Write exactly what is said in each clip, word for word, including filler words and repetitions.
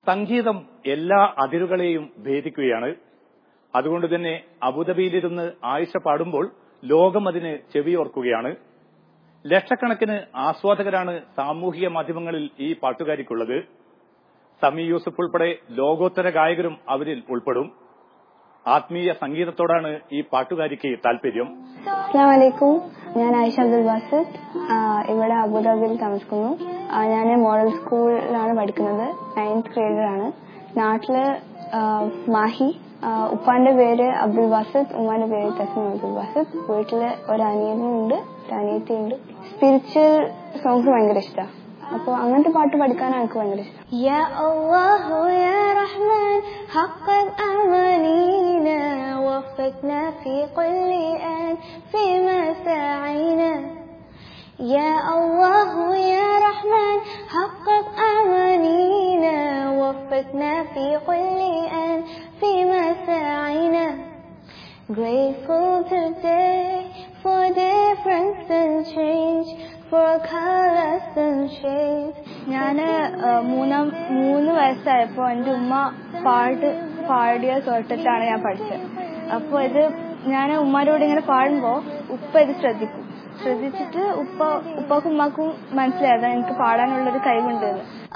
സംഗീതം എല്ലാ അതിരുകളെയും ഭേദിക്കുകയാണ്. അതുകൊണ്ട് തന്നെ അബുദാബിയിലിരുന്ന് ആയിഷ പാടുമ്പോൾ ലോകം അതിന് ചെവിയോർക്കുകയാണ്. ലക്ഷക്കണക്കിന് ആസ്വാദകരാണ് സാമൂഹിക മാധ്യമങ്ങളിൽ ഈ പാട്ടുകാരിക്കുള്ളത്. സമി യൂസഫ് ഉൾപ്പെടെ ലോകോത്തര ഗായകരും അവരിൽ ഉൾപ്പെടും. ആത്മീയ സംഗീതത്തോടാണ് ഈ പാട്ടുകാരിക്ക് താല്പര്യം. അസ്സലാമു അലൈക്കും, ഞാൻ ആയിഷ അബ്ദുൽ ബാസിത്ത്. ഇവിടെ അബുദാബിയിൽ താമസിക്കുന്നു. ഞാൻ മോഡൽ സ്കൂളിലാണ് പഠിക്കുന്നത്. നയൻത് ഗ്രേഡിലാണ്. നാട്ടില് മാഹി. ഉപ്പാന്റെ പേര് അബ്ദുൽ ബാസിത്ത്, ഉമ്മാന്റെ പേര് തസ്മീം അബ്ദുൽ ബാസിത്ത്. വീട്ടില് ഒരു അനിയനുണ്ട്, ഒരു അനിയത്തിയുണ്ട്. സ്പിരിച്വൽ സോങ്സ് ഭയങ്കര ഇഷ്ടമാണ്. അപ്പൊ അങ്ങനത്തെ പാട്ട് പഠിക്കാനാണ് എനിക്ക് ഭയങ്കര ഇഷ്ടം. യാ അല്ലാഹു യാ റഹ്മാൻ ഹഖ്ഖൻ അമാനീനാ വഫഖ്നാ ഫീ കുല്ലി ആൻ ഫീമാ സഅയ്നാ. യാ അല്ലാഹു യാ റഹ്മാൻ ഹഖ്ഖൻ അമാനീനാ വഫഖ്നാ ഫീ കുല്ലി ആൻ ഫീമാ സഅയ്നാ. Grateful today for difference and change, for colors and shades. ഞാന് മൂന്നാം മൂന്ന് വയസ്സായപ്പോ എന്റെ ഉമ്മ പാട്ട് പാടിയ കേട്ടിട്ടാണ് ഞാൻ പഠിച്ചത്. അപ്പൊ ഇത് ഞാൻ ഉമ്മാരോട് ഇങ്ങനെ പാടുമ്പോ ഉപ്പ ഇത് ശ്രദ്ധിക്കും. ശ്രദ്ധിച്ചിട്ട് ഉപ്പ ഉപ്പാക്കും ഉമ്മാക്കും മനസ്സിലായതാ എനിക്ക് പാടാനുള്ളൊരു കഴിവുണ്ട്.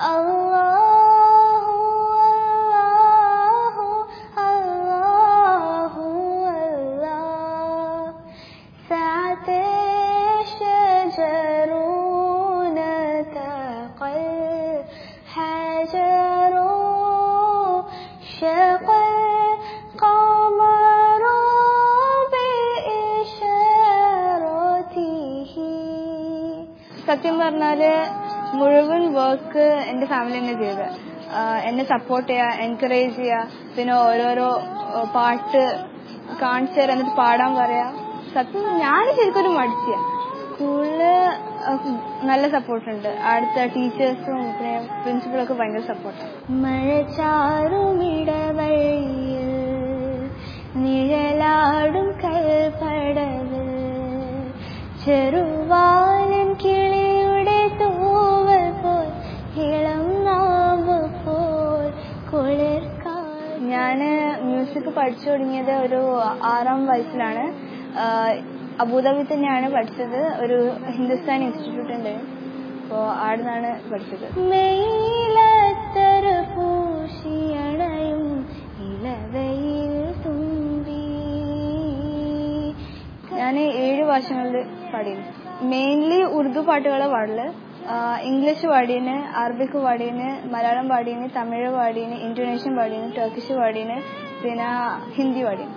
സത്യം പറഞ്ഞാല് മുഴുവൻ വർക്ക് എന്റെ ഫാമിലി തന്നെ ചെയ്ത് എന്നെ സപ്പോർട്ട് ചെയ്യാ, എൻകറേജ് ചെയ്യാ, പിന്നെ ഓരോരോ പാട്ട് കാണിച്ചു തരാം, എന്നിട്ട് പാടാൻ പറയാ. സത്യം ഞാൻ ശരിക്കും മടിച്ച. സ്കൂളില് നല്ല സപ്പോർട്ടുണ്ട്. അടുത്ത ടീച്ചേഴ്സും പിന്നെ പ്രിൻസിപ്പളൊക്കെ ഭയങ്കര സപ്പോർട്ടാണ്. മഴച്ചാറുമിടവഴിയിൽ നിഴലാടും കൽപ്പടവിൽ ചെറുവാലൻ കിളിയുടെ തൂവൽ പോൽ ഇളം നാവ് പോൽ കുളിർക്കാ. ഞാന് മ്യൂസിക് പഠിച്ചു തുടങ്ങിയത് ഒരു ആറാം വയസ്സിലാണ്. അബുദാബി തന്നെയാണ് പഠിച്ചത്. ഒരു ഹിന്ദുസ്ഥാനി ഇൻസ്റ്റിറ്റ്യൂട്ട് ഉണ്ട്. അപ്പോ അവിടുന്നാണ് പഠിച്ചത്. മെയിലത്തറ് പൂശിയണയും ഇളവയിൽ തുമ്പി. ഞാൻ ഏഴ് ഭാഷകളിൽ പാടിയിരുന്നു. മെയിൻലി ഉറുദു പാട്ടുകളെ പാടല്. ഇംഗ്ലീഷ് പാടീന്, അറബിക് പാടീന്, മലയാളം പാടീന്, തമിഴ് പാടീന്, ഇന്തോനേഷ്യൻ പാടീന്, ടർക്കിഷ് പാടീന്, പിന്നെ ഹിന്ദി പാടീന്.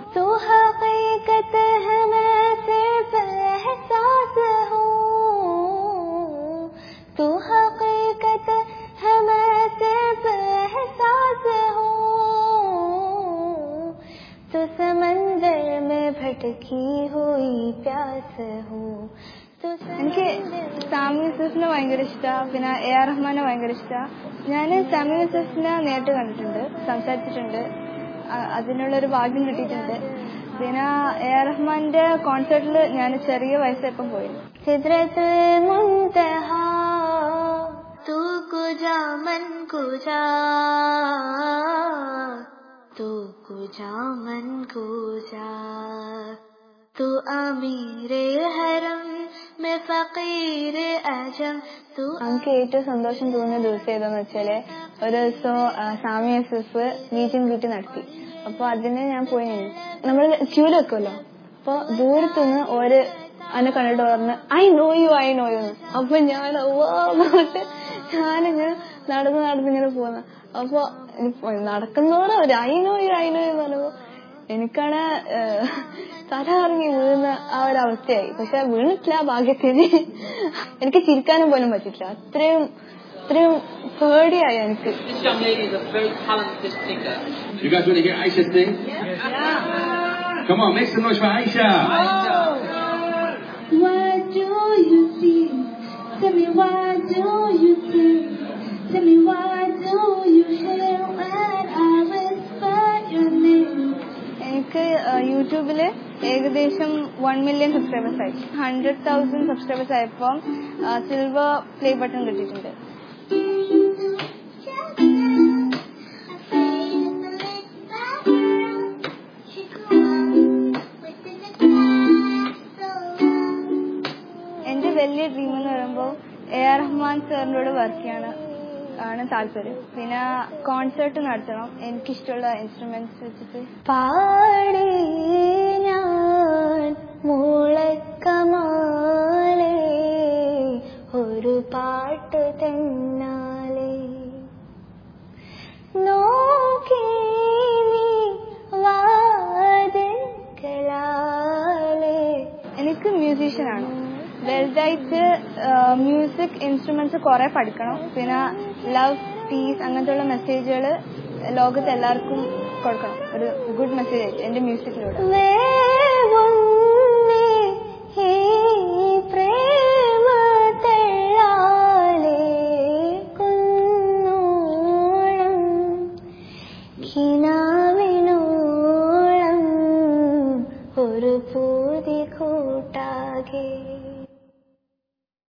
എനിക്ക് സാമി യൂസഫിനെ ഭയങ്കര ഇഷ്ടമാണ്. പിന്നെ എ ആർ റഹ്മാനെ ഭയങ്കര ഇഷ്ടമാണ്. ഞാൻ സാമി യൂസഫിനെ നേരിട്ട് കണ്ടിട്ടുണ്ട്, സംസാരിച്ചിട്ടുണ്ട്. അതിനുള്ളൊരു ഭാഗ്യം കിട്ടിയിട്ടുണ്ട്. പിന്നെ എ ആർ റഹ്മാന്റെ കോൺസേർട്ടിൽ ഞാൻ ചെറിയ വയസ്സായപ്പം പോയിരുന്നു. സിദ്റത്തുൽ മുൻതഹ തൂ കുജാ മൻ കുജാ തൂ കുജാ മൻ കുജാ തൂ അമീരെ ഹറം മേ ഫഖീരെ അജം. നമുക്ക് ഏറ്റവും സന്തോഷം തോന്നുന്ന ദിവസം ഏതാന്ന് വെച്ചാല് ഒരു ദിവസം Sami Yusuf meet and greet നടത്തി. അപ്പൊ അതിന് ഞാൻ പോയി നിന്നു. നമ്മൾ ക്യൂല് വെക്കുമല്ലോ. അപ്പൊ ദൂരത്തുനിന്ന് ഒരു എന്നെ കണ്ടിട്ട് പറഞ്ഞു I know you I know you. അപ്പൊ ഞാൻ ഞാനിങ്ങനെ നടന്ന് നടന്നിങ്ങനെ പോന്ന. അപ്പൊ നടക്കുന്നതോടെ ഒരു I know you I know you പറയുമ്പോ എനിക്കാണ് തല ഇറങ്ങി വീഴുന്ന ആ ഒരു അവസ്ഥയായി. പക്ഷെ വീണിട്ടില്ല ഭാഗ്യത്തിന്. എനിക്ക് ചിരിക്കാനും പോലും പറ്റില്ല. അത്രയും അത്രയും പേടിയായി എനിക്ക്. You guys want to hear Aisha sing? Yeah. Come on, make some noise for Aisha. What do you see? Tell me what do you see? Tell me what do you hear when I whisper your name? എനിക്ക് യൂട്യൂബില് ഏകദേശം one million subscribers ആയി. Hundred thousand subscribers ആയപ്പോൾ silver play button കിട്ടിയിട്ടുണ്ട്. സാറിനോട് work ചെയ്യാണ് ആണ് താല്പര്യം. പിന്നെ കോൺസേർട്ട് നടത്തണം, എനിക്കിഷ്ടമുള്ള ഇൻസ്ട്രുമെന്റ്സ് വെച്ചിട്ട്. പാടി ഞാൻ മൂളക്കമാലേ ഒരു പാട്ട് തന്നാലേ നോക്കി നീ വാതിൽക്കലാലേ. എനിക്ക് മ്യൂസീഷ്യനാണ്. വലുതായിട്ട് മ്യൂസിക് ഇൻസ്ട്രുമെന്റ്സ് കുറെ പഠിക്കണം. പിന്നെ ലവ്, പീസ് അങ്ങനത്തെ മെസ്സേജുകൾ ലോകത്ത് എല്ലാവർക്കും കൊടുക്കണം. ഒരു ഗുഡ് മെസ്സേജ് ആയിട്ട് എന്റെ മ്യൂസിക്കിലൂടെ. ഒരു പൂതി കൂട്ടാകെ